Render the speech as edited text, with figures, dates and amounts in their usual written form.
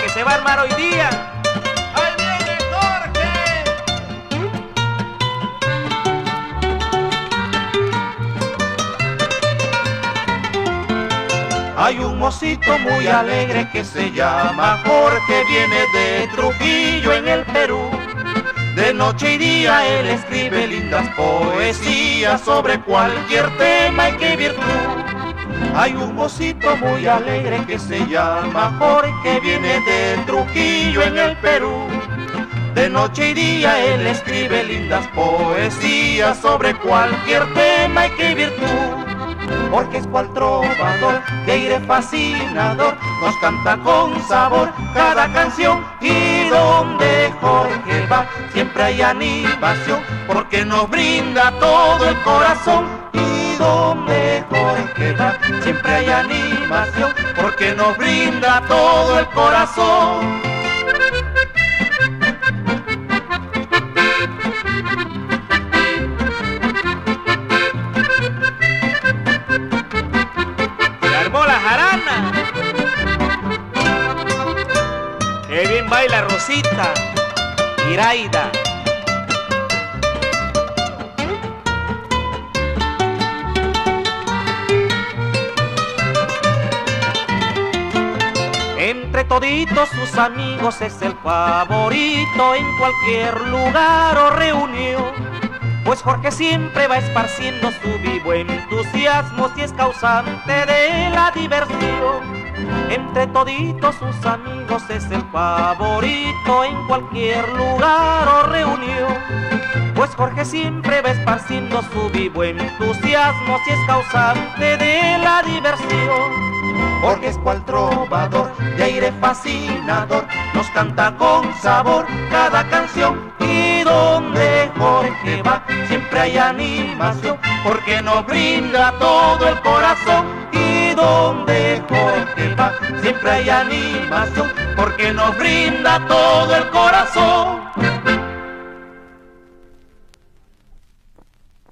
que se va a armar hoy día. ¡Ahí viene Jorge! Hay un mocito muy alegre que se llama Jorge, viene de Trujillo en el Perú. De noche y día él escribe lindas poesías sobre cualquier tema y qué virtud. Hay un mocito muy alegre que se llama Jorge, viene de Trujillo en el Perú. De noche y día él escribe lindas poesías sobre cualquier tema y qué virtud. Porque es cual trovador de aire fascinador, nos canta con sabor cada canción. Y donde Jorge va siempre hay animación, porque nos brinda todo el corazón. Y donde Jorge va siempre hay animación, porque nos brinda todo el corazón. La jarana. Qué bien baila Rosita, Iraida. Entre toditos sus amigos es el favorito en cualquier lugar o reunión. Pues Jorge siempre va esparciendo su vivo entusiasmo y es causante de la diversión. Entre toditos sus amigos es el favorito en cualquier lugar o reunión. Pues Jorge siempre va esparciendo su vivo entusiasmo y es causante de la diversión. Porque es cual trovador de aire fascinador, nos canta con sabor cada canción. Y donde Jorge va siempre hay animación, porque nos brinda todo el corazón. Y donde Jorge va siempre hay animación, porque nos brinda todo el corazón.